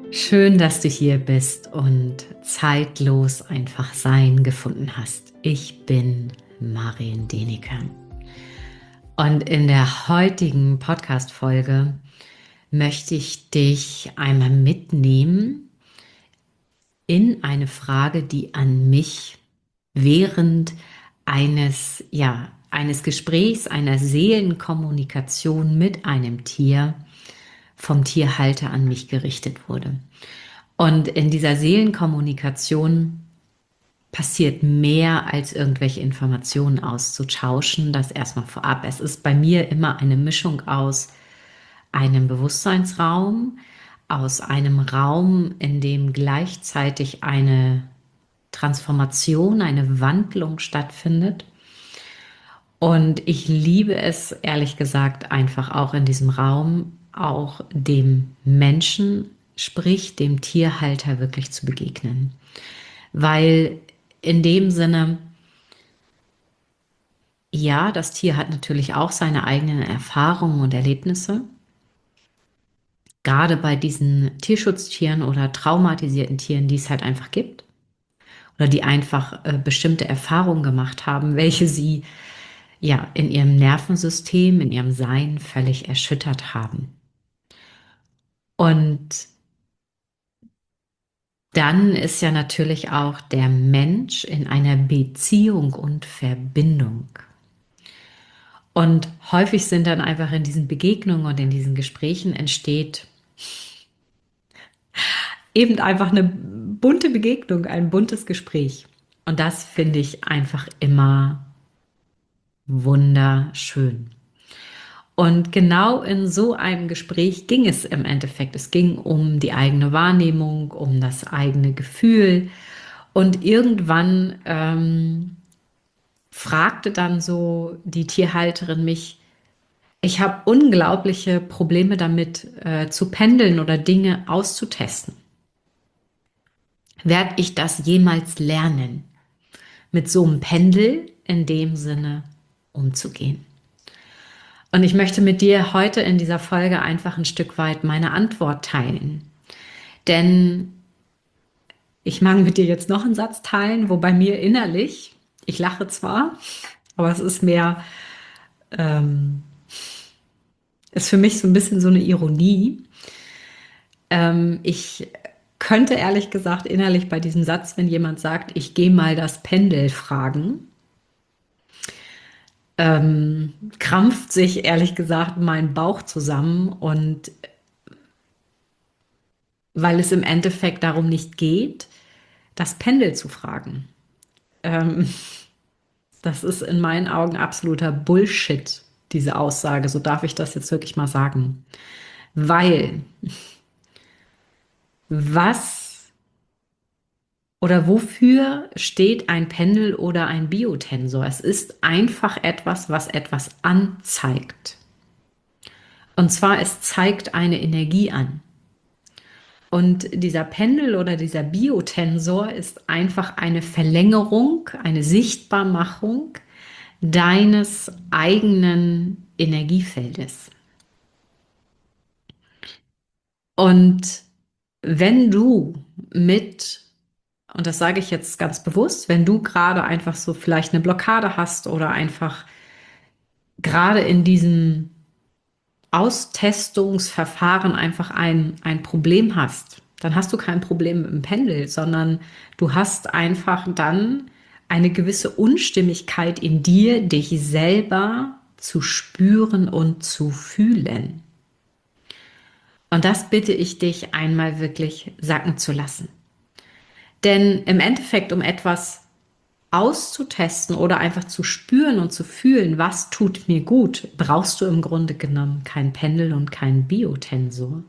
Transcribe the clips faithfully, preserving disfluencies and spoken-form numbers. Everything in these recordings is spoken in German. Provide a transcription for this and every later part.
Schön, dass du hier bist und zeitlos einfach Sein gefunden hast. Ich bin Marion Denecke. Und in der heutigen Podcast-Folge möchte ich dich einmal mitnehmen in eine Frage, die an mich während eines, ja, eines Gesprächs, einer Seelenkommunikation mit einem Tier vom Tierhalter an mich gerichtet wurde. Und in dieser Seelenkommunikation passiert mehr als irgendwelche Informationen auszutauschen. Das erstmal vorab. Es ist bei mir immer eine Mischung aus einem Bewusstseinsraum, aus einem Raum, in dem gleichzeitig eine Transformation, eine Wandlung stattfindet. Und ich liebe es, ehrlich gesagt, einfach auch in diesem Raum, auch dem Menschen, sprich dem Tierhalter wirklich zu begegnen. Weil in dem Sinne, ja, das Tier hat natürlich auch seine eigenen Erfahrungen und Erlebnisse. Gerade bei diesen Tierschutztieren oder traumatisierten Tieren, die es halt einfach gibt. Oder die einfach äh, bestimmte Erfahrungen gemacht haben, welche sie ja in ihrem Nervensystem, in ihrem Sein völlig erschüttert haben. Und dann ist ja natürlich auch der Mensch in einer Beziehung und Verbindung. Und häufig sind dann einfach in diesen Begegnungen und in diesen Gesprächen entsteht eben einfach eine bunte Begegnung, ein buntes Gespräch. Und das finde ich einfach immer wunderschön. Und genau in so einem Gespräch ging es im Endeffekt. Es ging um die eigene Wahrnehmung, um das eigene Gefühl. Und irgendwann ähm, fragte dann so die Tierhalterin mich, ich habe unglaubliche Probleme damit äh, zu pendeln oder Dinge auszutesten. Werde ich das jemals lernen, mit so einem Pendel in dem Sinne umzugehen? Und ich möchte mit dir heute in dieser Folge einfach ein Stück weit meine Antwort teilen. Denn ich mag mit dir jetzt noch einen Satz teilen, wo bei mir innerlich, ich lache zwar, aber es ist mehr, ähm, ist für mich so ein bisschen so eine Ironie. Ähm, ich könnte ehrlich gesagt innerlich bei diesem Satz, wenn jemand sagt, ich gehe mal das Pendel fragen, ähm, krampft sich ehrlich gesagt mein Bauch zusammen, und weil es im Endeffekt darum nicht geht, das Pendel zu fragen. Ähm, das ist in meinen Augen absoluter Bullshit, diese Aussage. So darf ich das jetzt wirklich mal sagen. Weil was oder wofür steht ein Pendel oder ein Biotensor? Es ist einfach etwas, was etwas anzeigt. Und zwar, es zeigt eine Energie an. Und dieser Pendel oder dieser Biotensor ist einfach eine Verlängerung, eine Sichtbarmachung deines eigenen Energiefeldes. Und wenn du mit, und das sage ich jetzt ganz bewusst, wenn du gerade einfach so vielleicht eine Blockade hast oder einfach gerade in diesem Austestungsverfahren einfach ein, ein Problem hast, dann hast du kein Problem mit dem Pendel, sondern du hast einfach dann eine gewisse Unstimmigkeit in dir, dich selber zu spüren und zu fühlen. Und das bitte ich dich einmal wirklich sacken zu lassen. Denn im Endeffekt, um etwas auszutesten oder einfach zu spüren und zu fühlen, was tut mir gut, brauchst du im Grunde genommen kein Pendel und kein Biotensor.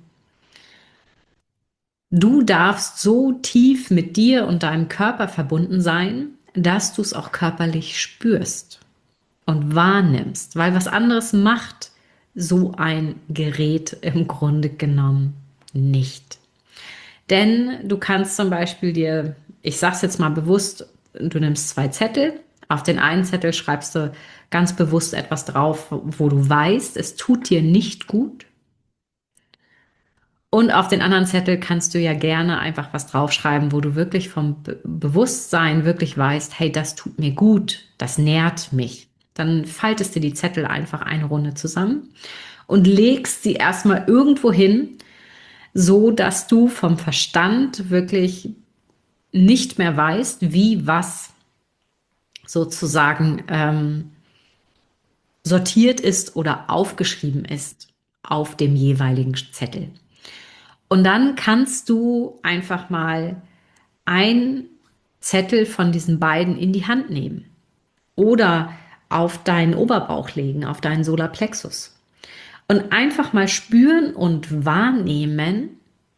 Du darfst so tief mit dir und deinem Körper verbunden sein, dass du es auch körperlich spürst und wahrnimmst, weil was anderes macht so ein Gerät im Grunde genommen nicht. Denn du kannst zum Beispiel dir, ich sage es jetzt mal bewusst, du nimmst zwei Zettel. Auf den einen Zettel schreibst du ganz bewusst etwas drauf, wo du weißt, es tut dir nicht gut. Und auf den anderen Zettel kannst du ja gerne einfach was draufschreiben, wo du wirklich vom Be Bewusstsein wirklich weißt, hey, das tut mir gut, das nährt mich. Dann faltest du die Zettel einfach eine Runde zusammen und legst sie erstmal irgendwo hin, so dass du vom Verstand wirklich nicht mehr weißt, wie was sozusagen ähm, sortiert ist oder aufgeschrieben ist auf dem jeweiligen Zettel. Und dann kannst du einfach mal ein Zettel von diesen beiden in die Hand nehmen oder auf deinen Oberbauch legen, auf deinen Solarplexus und einfach mal spüren und wahrnehmen,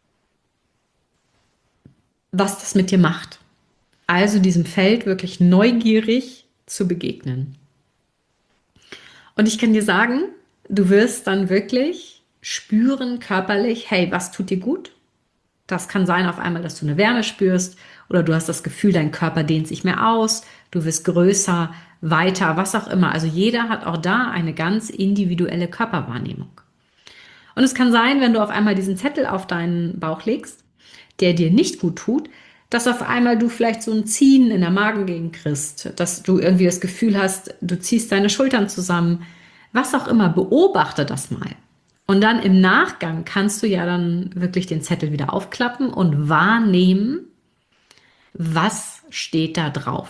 was das mit dir macht. Also diesem Feld wirklich neugierig zu begegnen. Und ich kann dir sagen, du wirst dann wirklich spüren körperlich, hey, was tut dir gut? Das kann sein auf einmal, dass du eine Wärme spürst oder du hast das Gefühl, dein Körper dehnt sich mehr aus, du wirst größer, weiter, was auch immer. Also jeder hat auch da eine ganz individuelle Körperwahrnehmung. Und es kann sein, wenn du auf einmal diesen Zettel auf deinen Bauch legst, der dir nicht gut tut, dass auf einmal du vielleicht so ein Ziehen in der Magengegend kriegst, dass du irgendwie das Gefühl hast, du ziehst deine Schultern zusammen, was auch immer, beobachte das mal. Und dann im Nachgang kannst du ja dann wirklich den Zettel wieder aufklappen und wahrnehmen, was steht da drauf.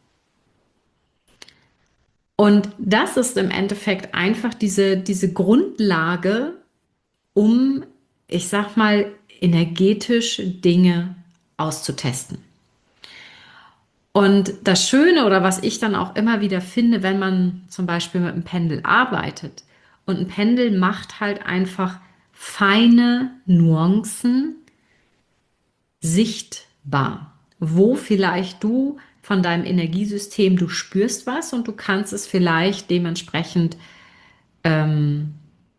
Und das ist im Endeffekt einfach diese, diese Grundlage, um, ich sag mal, energetisch Dinge auszutesten. Und das Schöne oder was ich dann auch immer wieder finde, wenn man zum Beispiel mit einem Pendel arbeitet und ein Pendel macht halt einfach feine Nuancen sichtbar, wo vielleicht du von deinem Energiesystem, du spürst was und du kannst es vielleicht dementsprechend ähm,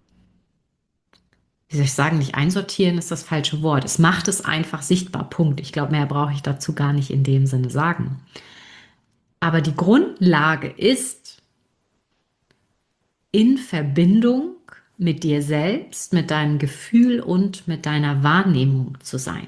wie soll ich sagen, nicht einsortieren ist das falsche Wort. Es macht es einfach sichtbar, Punkt. Ich glaube, mehr brauche ich dazu gar nicht in dem Sinne sagen. Aber die Grundlage ist, in Verbindung mit dir selbst, mit deinem Gefühl und mit deiner Wahrnehmung zu sein.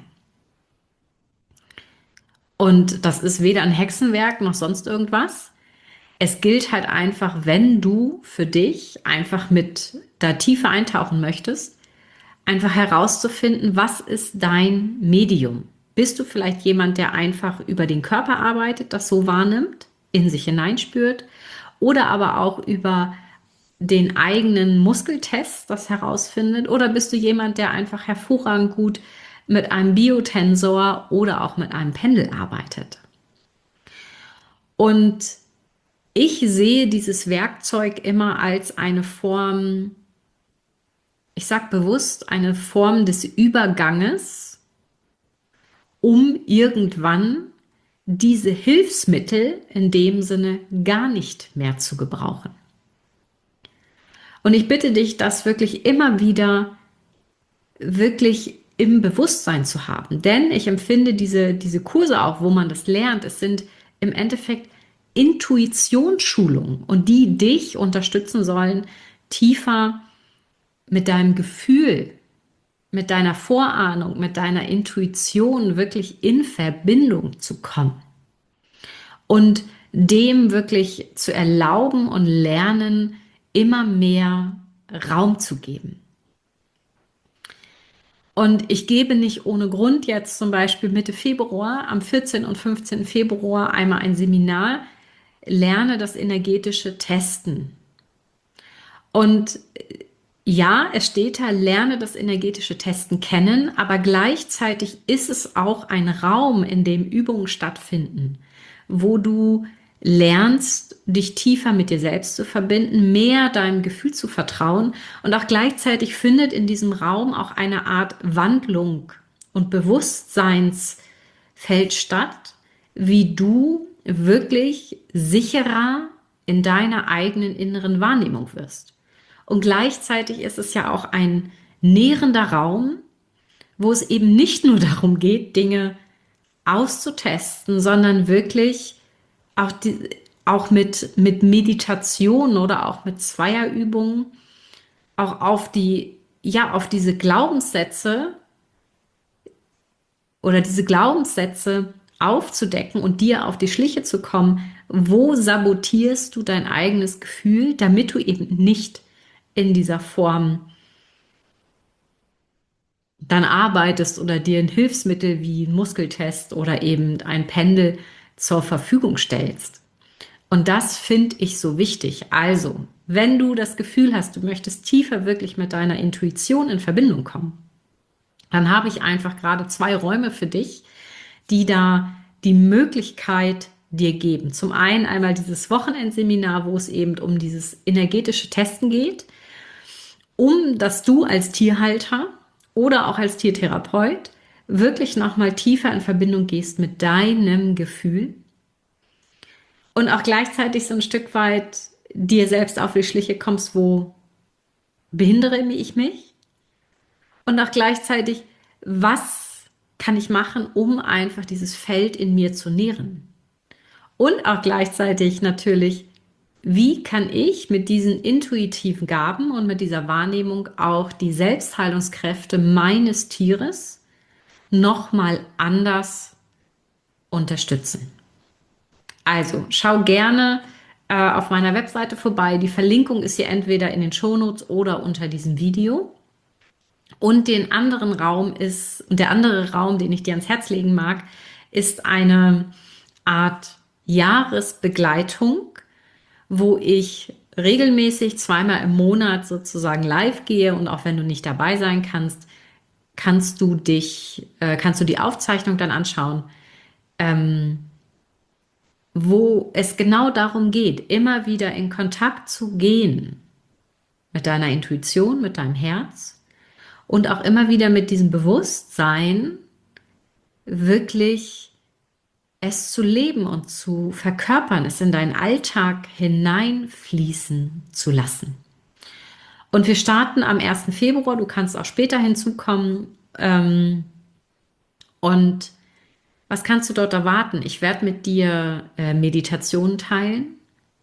Und das ist weder ein Hexenwerk noch sonst irgendwas. Es gilt halt einfach, wenn du für dich einfach mit da tiefer eintauchen möchtest, einfach herauszufinden, was ist dein Medium? Bist du vielleicht jemand, der einfach über den Körper arbeitet, das so wahrnimmt, in sich hineinspürt oder aber auch über den eigenen Muskeltest das herausfindet? Oder bist du jemand, der einfach hervorragend gut mit einem Biotensor oder auch mit einem Pendel arbeitet? Und ich sehe dieses Werkzeug immer als eine Form, ich sage bewusst, eine Form des Überganges, um irgendwann diese Hilfsmittel in dem Sinne gar nicht mehr zu gebrauchen. Und ich bitte dich, das wirklich immer wieder wirklich im Bewusstsein zu haben. Denn ich empfinde diese, diese Kurse auch, wo man das lernt, es sind im Endeffekt Intuitionsschulungen und die dich unterstützen sollen, tiefer mit deinem Gefühl, mit deiner Vorahnung, mit deiner Intuition wirklich in Verbindung zu kommen und dem wirklich zu erlauben und lernen, immer mehr Raum zu geben. Und ich gebe nicht ohne Grund jetzt zum Beispiel Mitte Februar, am vierzehnten und fünfzehnten Februar einmal ein Seminar, lerne das energetische Testen. Und ja, es steht da, lerne das energetische Testen kennen, aber gleichzeitig ist es auch ein Raum, in dem Übungen stattfinden, wo du lernst, dich tiefer mit dir selbst zu verbinden, mehr deinem Gefühl zu vertrauen und auch gleichzeitig findet in diesem Raum auch eine Art Wandlung und Bewusstseinsfeld statt, wie du wirklich sicherer in deiner eigenen inneren Wahrnehmung wirst. Und gleichzeitig ist es ja auch ein nährender Raum, wo es eben nicht nur darum geht, Dinge auszutesten, sondern wirklich auch, die, auch mit, mit Meditation oder auch mit Zweierübungen auch auf die, ja, auf diese Glaubenssätze oder diese Glaubenssätze aufzudecken und dir auf die Schliche zu kommen, wo sabotierst du dein eigenes Gefühl, damit du eben nicht in dieser Form dann arbeitest oder dir ein Hilfsmittel wie ein Muskeltest oder eben ein Pendel zur Verfügung stellst. Und das finde ich so wichtig. Also, wenn du das Gefühl hast, du möchtest tiefer wirklich mit deiner Intuition in Verbindung kommen, dann habe ich einfach gerade zwei Räume für dich, die da die Möglichkeit dir geben. Zum einen einmal dieses Wochenendseminar, wo es eben um dieses energetische Testen geht, um dass du als Tierhalter oder auch als Tiertherapeut wirklich nochmal tiefer in Verbindung gehst mit deinem Gefühl und auch gleichzeitig so ein Stück weit dir selbst auf die Schliche kommst, wo behindere ich mich? Und auch gleichzeitig, was kann ich machen, um einfach dieses Feld in mir zu nähren? Und auch gleichzeitig natürlich, wie kann ich mit diesen intuitiven Gaben und mit dieser Wahrnehmung auch die Selbstheilungskräfte meines Tieres nochmal anders unterstützen? Also schau gerne äh, auf meiner Webseite vorbei. Die Verlinkung ist hier entweder in den Shownotes oder unter diesem Video. Und den anderen Raum ist, der andere Raum, den ich dir ans Herz legen mag, ist eine Art Jahresbegleitung, wo ich regelmäßig zweimal im Monat sozusagen live gehe, und auch wenn du nicht dabei sein kannst, kannst du dich, äh, kannst du die Aufzeichnung dann anschauen, ähm, wo es genau darum geht, immer wieder in Kontakt zu gehen mit deiner Intuition, mit deinem Herz und auch immer wieder mit diesem Bewusstsein wirklich es zu leben und zu verkörpern, es in deinen Alltag hineinfließen zu lassen. Und wir starten am ersten Februar, du kannst auch später hinzukommen. Ähm, und was kannst du dort erwarten? Ich werde mit dir äh, Meditationen teilen.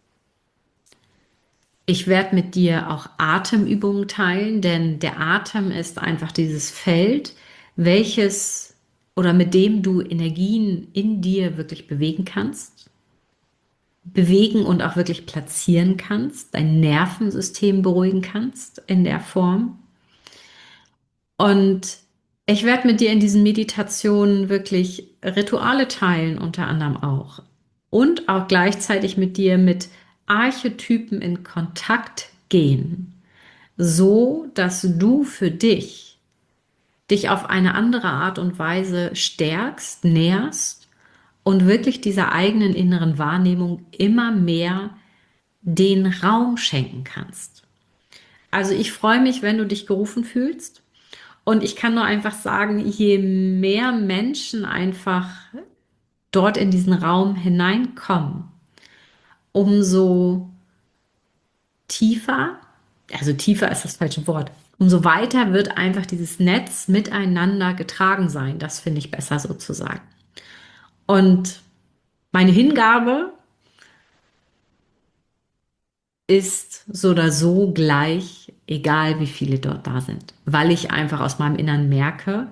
Ich werde mit dir auch Atemübungen teilen, denn der Atem ist einfach dieses Feld, welches oder mit dem du Energien in dir wirklich bewegen kannst, bewegen und auch wirklich platzieren kannst, dein Nervensystem beruhigen kannst in der Form. Und ich werde mit dir in diesen Meditationen wirklich Rituale teilen, unter anderem auch. Und auch gleichzeitig mit dir mit Archetypen in Kontakt gehen, so dass du für dich dich auf eine andere Art und Weise stärkst, nährst und wirklich dieser eigenen inneren Wahrnehmung immer mehr den Raum schenken kannst. Also ich freue mich, wenn du dich gerufen fühlst. Und ich kann nur einfach sagen, je mehr Menschen einfach dort in diesen Raum hineinkommen, umso tiefer, also tiefer ist das falsche Wort, umso weiter wird einfach dieses Netz miteinander getragen sein. Das finde ich besser sozusagen. Und meine Hingabe ist so oder so gleich, egal wie viele dort da sind, weil ich einfach aus meinem Innern merke,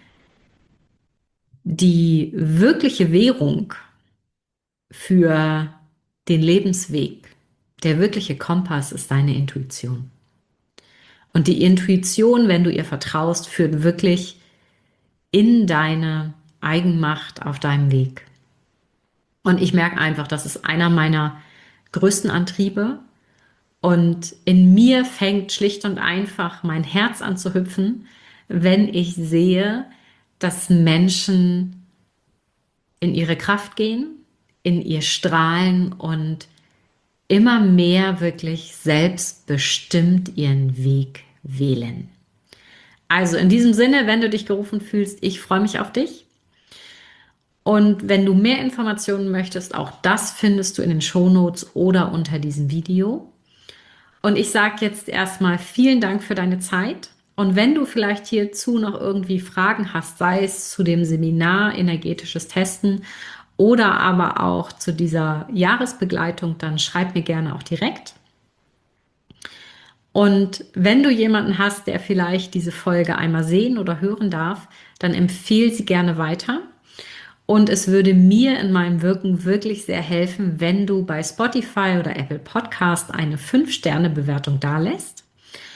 die wirkliche Währung für den Lebensweg, der wirkliche Kompass ist deine Intuition. Und die Intuition, wenn du ihr vertraust, führt wirklich in deine Eigenmacht auf deinem Weg. Und ich merke einfach, das ist einer meiner größten Antriebe. Und in mir fängt schlicht und einfach mein Herz an zu hüpfen, wenn ich sehe, dass Menschen in ihre Kraft gehen, in ihr Strahlen und immer mehr wirklich selbstbestimmt ihren Weg wählen. Also in diesem Sinne, wenn du dich gerufen fühlst, ich freue mich auf dich. Und wenn du mehr Informationen möchtest, auch das findest du in den Shownotes oder unter diesem Video. Und ich sage jetzt erstmal vielen Dank für deine Zeit. Und wenn du vielleicht hierzu noch irgendwie Fragen hast, sei es zu dem Seminar Energetisches Testen oder aber auch zu dieser Jahresbegleitung, dann schreib mir gerne auch direkt. Und wenn du jemanden hast, der vielleicht diese Folge einmal sehen oder hören darf, dann empfehle sie gerne weiter. Und es würde mir in meinem Wirken wirklich sehr helfen, wenn du bei Spotify oder Apple Podcast eine fünf Sterne Bewertung dalässt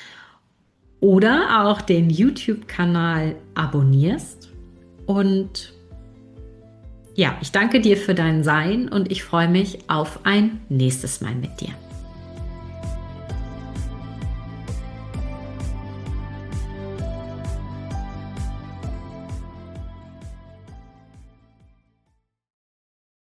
oder auch den YouTube-Kanal abonnierst. Und ja, ich danke dir für dein Sein und ich freue mich auf ein nächstes Mal mit dir.